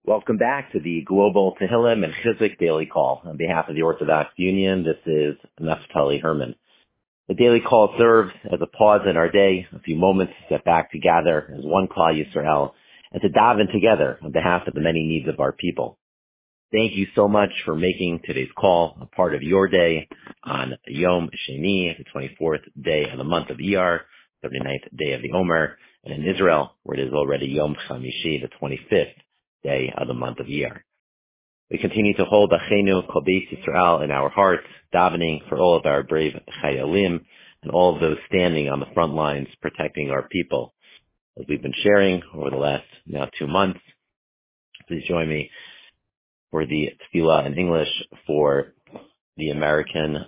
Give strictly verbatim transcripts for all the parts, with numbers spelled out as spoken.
Welcome back to the Global Tehillim and Chizuk Daily Call. On behalf of the Orthodox Union, this is Naftali Herman. The Daily Call serves as a pause in our day, a few moments to step back to gather as one Klal Yisrael and to daven together on behalf of the many needs of our people. Thank you so much for making today's call a part of your day on Yom Sheni, the twenty-fourth day of the month of Iyar, thirty-ninth day of the Omer, and in Israel, where it is already Yom Chamishi, the twenty-fifth day of the month of Iyar. We continue to hold Achenu Kol Beis Yisrael in our hearts, davening for all of our brave Chayalim and all of those standing on the front lines protecting our people. As we've been sharing over the last now two months, please join me for the tefillah in English for the American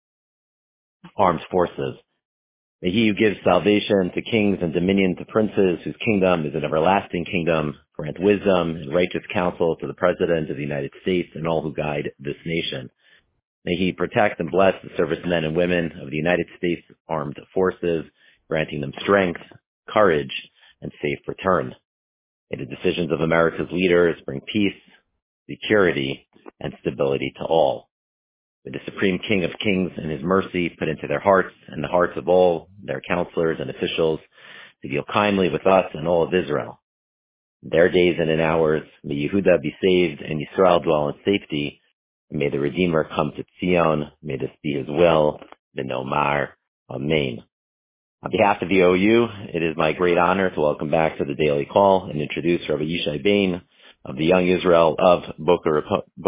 Armed Forces. May he who gives salvation to kings and dominion to princes, whose kingdom is an everlasting kingdom, grant wisdom and righteous counsel to the President of the United States and all who guide this nation. May he protect and bless the servicemen and women of the United States Armed Forces, granting them strength, courage, and safe return. May the decisions of America's leaders bring peace, security, and stability to all. May the Supreme King of Kings and his mercy put into their hearts and the hearts of all their counselors and officials to deal kindly with us and all of Israel. In their days and in ours, may Yehuda be saved and Yisrael dwell in safety. And may the Redeemer come to Zion. May this be his will. V'nomar. Amen. On behalf of the O U, it is my great honor to welcome back to the Daily Call and introduce Rabbi Yishai Bain of the Young Israel of Boca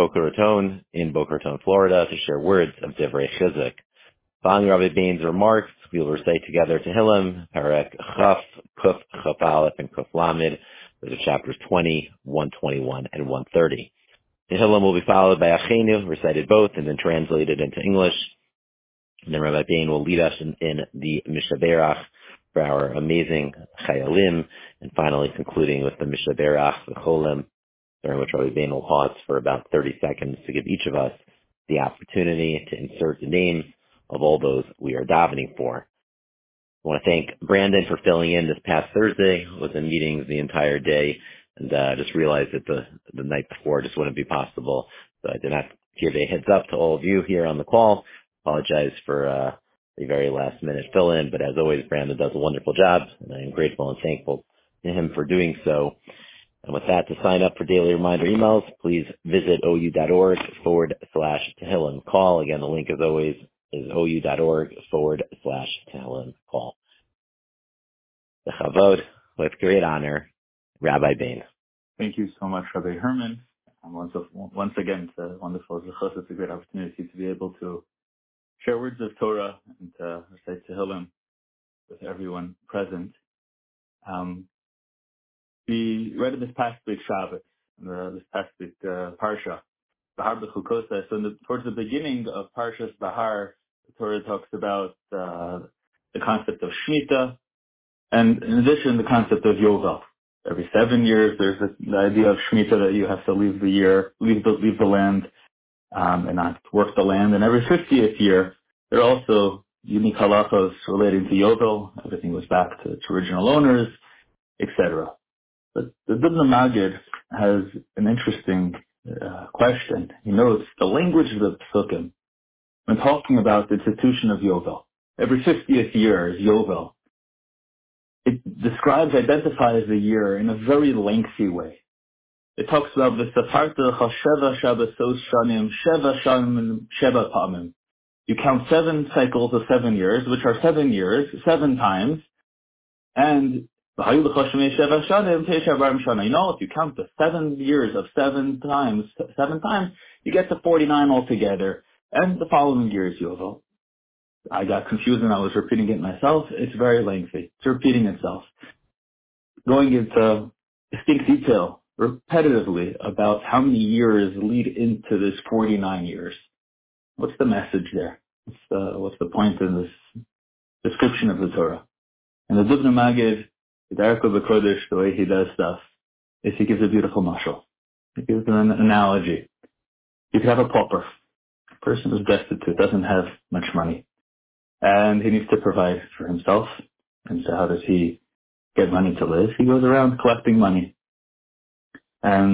Raton in Boca Raton, Florida, to share words of Divrei Chizuk. Following Rabbi Bain's remarks, we will recite together Tehillim, Perek Chaf, Kuf, Chaf Aleph, and Kuf Lamed. Those are chapters twenty, one twenty-one, and one thirty. Tehillim will be followed by Achenu, recited both and then translated into English. And then Rabbi Bain will lead us in, in the Mishaberach for our amazing Chayalim, and finally concluding with the Mishaberach, the Cholim, during which Rabbi Bain will pause for about thirty seconds to give each of us the opportunity to insert the names of all those we are davening for. I want to thank Brandon for filling in this past Thursday. I was in meetings the entire day and uh, just realized that the, the night before just wouldn't be possible. So I did not give a heads up to all of you here on the call. Apologize for uh, the very last minute fill in, but as always, Brandon does a wonderful job, and I am grateful and thankful to him for doing so. And with that, to sign up for daily reminder emails, please visit ou.org forward slash Tehillim call. Again, the link as always is ou.org forward slash Tehillim call. The Chavod, with great honor, Rabbi Bain. Thank you so much, Rabbi Herman. And once, once again, it's a wonderful zechus. It's a great opportunity to be able to share words of Torah and to recite Tehillim with everyone present. Um, We read in this past week Shabbos, uh, this past week uh, Parsha, Bahar B'chukosa. So in the, towards the beginning of Parshas Bahar, the Torah talks about uh, the concept of Shemitah, and in addition, the concept of Yovel. Every seven years, there's a, the idea of Shemitah that you have to leave the year, leave the leave the land, um, and not work the land. And every fiftieth year, there are also unique halachos relating to Yovel. Everything was back to its original owners, et cetera. But the Dubna Magid has an interesting uh, question. He notes the language of the Psukim when talking about the institution of Yovel. Every fiftieth year is Yovel. It describes, identifies the year in a very lengthy way. It talks about the Safarta Chasheva Shabbasos Shanim Sheva Shanim Sheva Pamim. You count seven cycles of seven years, which are seven years, seven times, and you know, if you count the seven years of seven times, seven times, you get to forty-nine altogether. And the following year is Yovel. I got confused and I was repeating it myself. It's very lengthy. It's repeating itself. Going into distinct detail, repetitively, about how many years lead into this forty-nine years. What's the message there? What's the, what's the point in this description of the Torah? And the Dubna Magid, the Derek of the Kodesh, the way he does stuff, is he gives a beautiful mashal. He gives an analogy. You could have a pauper, a person who's destitute, doesn't have much money, and he needs to provide for himself. And so how does he get money to live? He goes around collecting money. And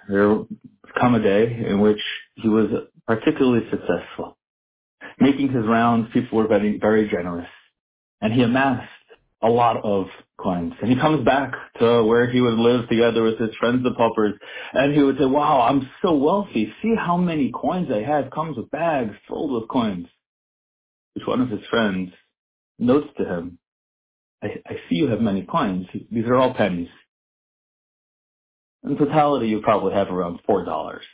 there would come a day in which he was particularly successful. Making his rounds, people were very, very generous. And he amassed a lot of coins. And he comes back to where he would live together with his friends, the paupers, and he would say, wow, I'm so wealthy. See how many coins I have. Comes with bags filled with coins. Which one of his friends notes to him, I, I see you have many coins. These are all pennies. In totality, you probably have around four dollars.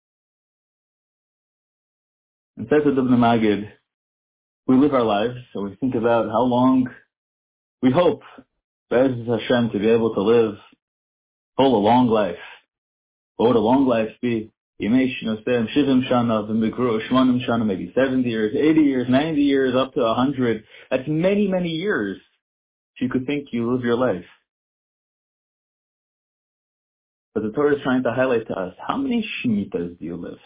And says to Ibn Magid, we live our lives, so we think about how long we hope, Be'ez Hashem, to be able to live full a long life. What would a long life be? Maybe seventy years, eighty years, ninety years, up to one hundred. That's many, many years. If you could think you live your life. But the Torah is trying to highlight to us, how many Shemitahs do you live?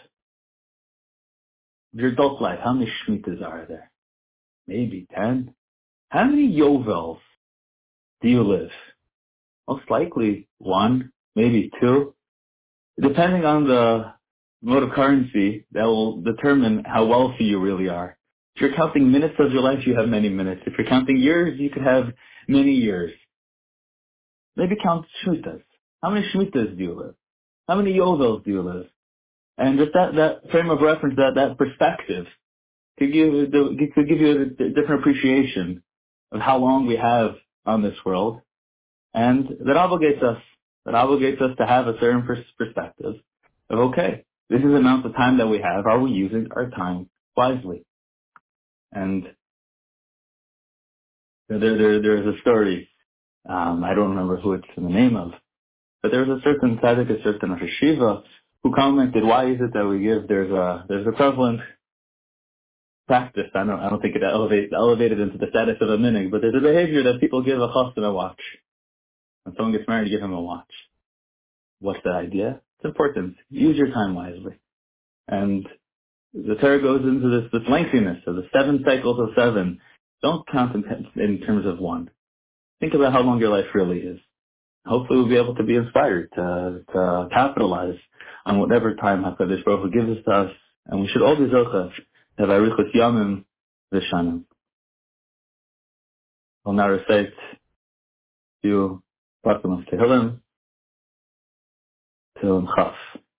Your adult life, how many Shemitahs are there? Maybe ten. How many Yovels do you live? Most likely one, maybe two. Depending on the mode of currency, that will determine how wealthy you really are. If you're counting minutes of your life, you have many minutes. If you're counting years, you could have many years. Maybe count Shemitahs. How many Shemitahs do you live? How many Yovels do you live? And just that, that frame of reference, that, that perspective, could give, could give you a different appreciation of how long we have on this world. And that obligates us, that obligates us to have a certain perspective of, okay, this is the amount of time that we have. Are we using our time wisely? And there, there, there's a story, um, I don't remember who it's in the name of, but there was a certain tzaddik, a certain Rosh Hashiva, who commented, why is it that we give, there's a, there's a prevalent practice, I don't, I don't think it elevate, elevated into the status of a minig, but there's a behavior that people give a chassan a watch. When someone gets married, give him a watch. What's the idea? It's important. Use your time wisely. And the Torah goes into this, this lengthiness of the seven cycles of seven. Don't count in, in terms of one. Think about how long your life really is. Hopefully we'll be able to be inspired to, to capitalize on whatever time HaKadosh Baruch Hu gives us to us. And we should all be zochah to have arichos yamim v'shanim. I'll now recite few parts of Tehillim. Tehillim Chaf.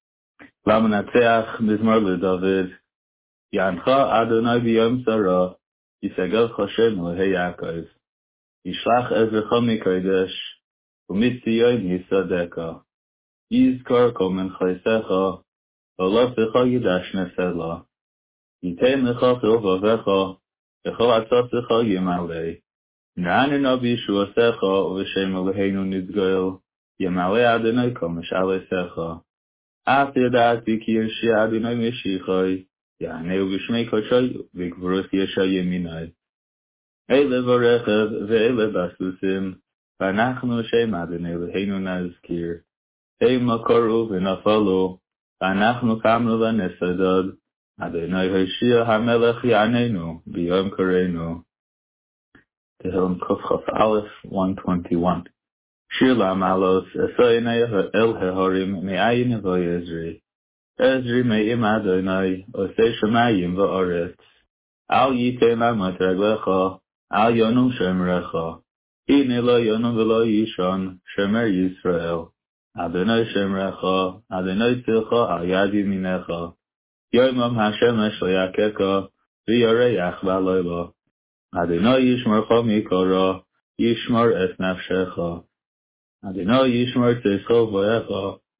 Lamanatzeach mizmor leDavid. Yancha Adonai b'yom tzara. Yisegel Choshen Elohei Yaakov. Yishlach ezrecha mikodesh. Umitziyon yisadeka. Yizkor kol menchaisecha. Olofecha yidash nesela. Yitein lecha chilvavecha. Echol atzasecha yimalei. Na'anena b'yishuasecha. Uv'shem Eloheinu nidgoel. Yimalei Adonai kol meshalesecha. Af yada'ati ki yeshi Adonai meshichai. Ya'aneu b'shmei kodshay. V'gvurot yesha yeminai. Eile v'orechev ve'eile basusim. V'anachnu shem Adonai Eloheinu nazkir. Hey makaru v'nafalu. V'anachnu kamnu v'nesadad. Adonai Hoshia HaMelech Ya'anenu B'yom Kareinu. Tehillim Kuf Chaf Aleph one twenty-one. Shir La'amalos Esoinei El Hehorim Me'ayin V'Yezri. Ezri Me'im Adonai Osei Shemayim V'Oretz. Al Yitein Amat Reglecha. Al Yonum Shemrecha. Hine Lo Yonum V'Lo Yishon Shemer Yisrael. Adonai Shemrecha. Adonai Tzilcha Al Yad Yiminecha. Yomam Hashemesh Le'yakeka, V'yareach V'aloyla. Adonai Yishmarcha Mikora, Yishmar Es Nafshecha. Adonai Yishmar Tzeicho V'echa,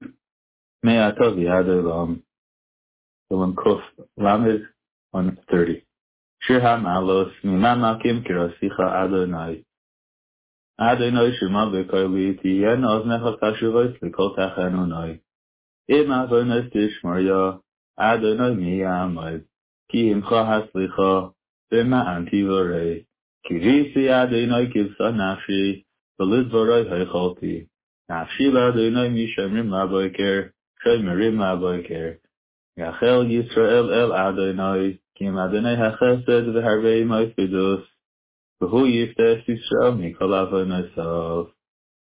Me'ata V'yad Olam. Tehillim Kuf Lamed one thirty. Shir HaMalos, Miman Makim Kirasicha Adonai. Adonai Shema B'Koili, Tiyen Oznecha Kashuvois L'Kol Tachanunai. Im Avonos Tishmarya, Adonai miyamad, ki imcha haslicha, b'ma'an tivorei. Kirisi Adonai kivsa nafshi, v'lidvorei haicholti. Nafshi l'Adonai mishamrim laboiker, shomerim laboiker. Yachel Yisrael el Adonai, kim Adonai hachesed v'harvei moifidus, v'hu yiftes Yisrael mikol avonosav.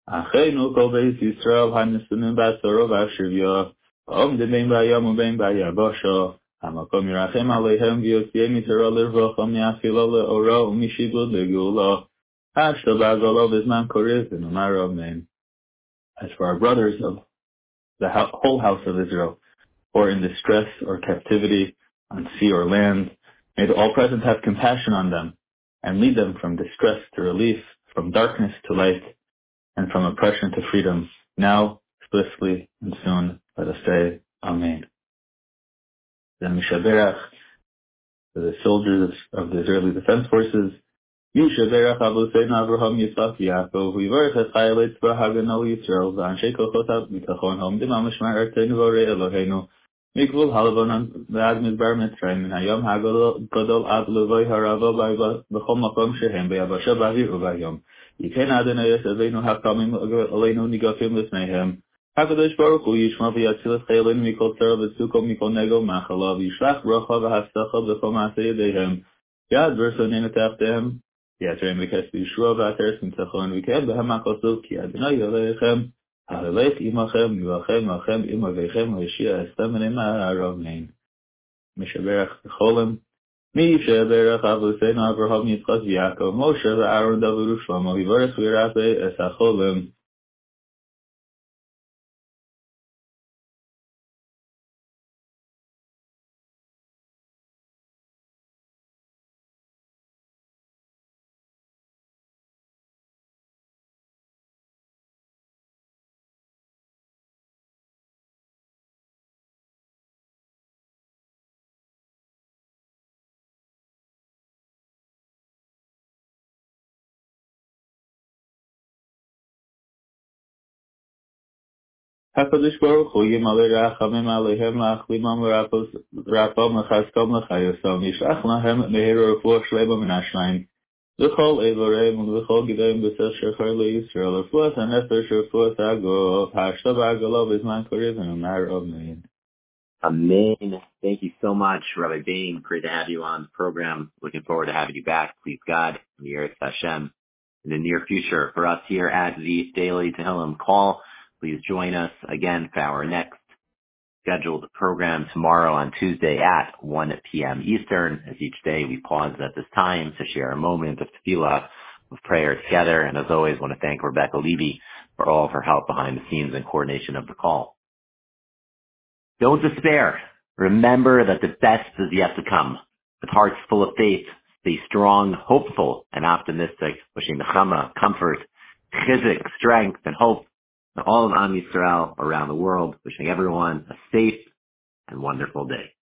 Acheinu kol beis Yisrael hanesunim b'asoro v'ashivya ha'omdim bein b'ayam u'bein b'yabasha hamakom yirachem aleihem v'yotzei mitzara l'rvacha mi'afila le'ora u'mishibud le'geula hashta b'agala v'zman korev v'nomar amen. As for our brothers of the whole house of Israel, or in distress or captivity on sea or land, may the All-Present have compassion on them and lead them from distress to relief, from darkness to light, and from oppression to freedom, now, swiftly, and soon. Let us say, Amen. The Mishaberach, the soldiers of the Israeli Defense Forces, Mishaberach Avoseinu Avraham Yitzchak Yaakov, Yivarech es Chayalei Tzva Haganah Yisrael, V'anshei Kochot HaBitachon, Ha'omdim al Mishmar Arteinu V'orei Eloheinu, Mikvul Halavonon V'ad Midbar Mitzrayim, Min Hayom HaGadol Ad Levoi Harava B'chol Makom Shehem, B'yavasha B'avir U'Vayom. Yikein Adonai es Aveinu Hakamim Aleinu Nigafim L'Sneihem. HaKadosh Baruch Hu Yishma V'yatzil es Chayalenu Mikol Tzara V'Suko Mikol Nego Machala V'yishlach Bracha V'hastacha B'chol Maaseh Yedehem. Yad V'Rsoneinu Tachtehem. Yatreim V'kes V'Yishua V'ateres Mitzachon V'kev B'hem HaKosov Ki Adonai Yoleichem. Ha'elech Imachem Yivachem Machem Imavechem Ha'yishia Estem V'nema Aravnein. Mishaberach B'cholem. Mishaberach Avoseinu Avraham Yitzchak Yaakov Moshe V'Aaron David U'Shlomo Yivarech V'Yirapeh Es HaCholem. HaKadosh Baruch Hu Yimalei Rachamim Aleihem La'achlimam V'Rapam L'Chazkom L'Chayosam Yishlach Lahem Meher Refuah Shlema Min HaShamayim V'chol Eivoreim V'chol Gideim B'Sel Shechar LeYisrael Refuah HaNefesh Refuah HaGuf Hashta B'Agala B'Zman Korev V'Nomar Amen. Amen. Thank you so much, Rabbi Bain. Great to have you on the program. Looking forward to having you back. Please God, in the Eretz Hashem, in the near future. For us here at the Daily Tehillim Call, please join us again for our next scheduled program tomorrow on Tuesday at one p.m. Eastern. As each day we pause at this time to share a moment of tefillah, of prayer together. And as always, I want to thank Rebecca Levy for all of her help behind the scenes and coordination of the call. Don't despair. Remember that the best is yet to come. With hearts full of faith, stay strong, hopeful, and optimistic. Wishing nechama, comfort, chizik, strength, and hope to all of Am Yisrael around the world. Wishing everyone a safe and wonderful day.